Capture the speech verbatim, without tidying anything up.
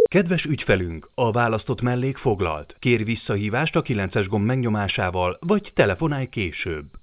Kedves ügyfelünk, a választott mellék foglalt. Kér visszahívást a kilences gomb megnyomásával, vagy telefonálj később.